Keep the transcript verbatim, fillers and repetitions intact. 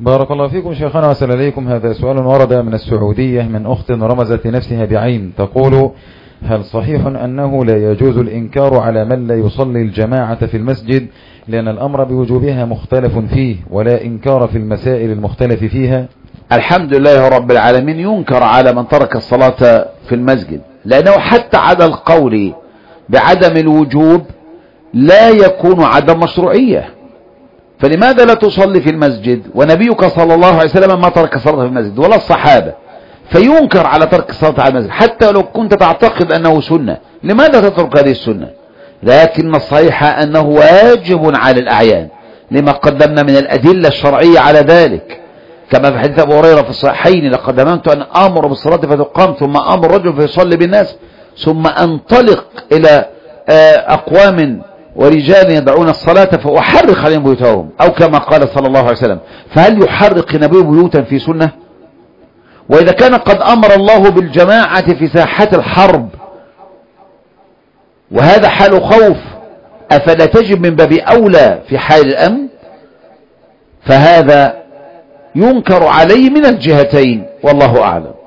بارك الله فيكم شيخنا وسلام عليكم. هذا سؤال ورد من السعودية من أخت رمزت لنفسها بعين، تقول: هل صحيح أنه لا يجوز الإنكار على من لا يصلي الجماعة في المسجد لأن الأمر بوجوبها مختلف فيه ولا إنكار في المسائل المختلف فيها؟ الحمد لله رب العالمين. ينكر على من ترك الصلاة في المسجد، لأنه حتى على القول بعدم الوجوب لا يكون عدم مشروعية. فلماذا لا تصلي في المسجد ونبيك صلى الله عليه وسلم ما ترك الصلاة في المسجد ولا الصحابة؟ فينكر على ترك الصلاة على المسجد حتى لو كنت تعتقد أنه سنة. لماذا تترك هذه السنة؟ لكن الصحيح أنه واجب على الأعيان لما قدمنا من الأدلة الشرعية على ذلك، كما في حديث أبو هريرة في الصحيحين: لقد هممت أن أمر بالصلاة فتقام ثم أمر رجل فيصلي بالناس ثم أنطلق إلى أقوام ورجال يدعون الصلاة فأحرق عليهم بيوتهم، أو كما قال صلى الله عليه وسلم. فهل يحرق نبي بيوتا في سنة؟ وإذا كان قد أمر الله بالجماعة في ساحات الحرب وهذا حال خوف، أفلا تجب من باب أولى في حال الأمن؟ فهذا ينكر عليه من الجهتين، والله أعلم.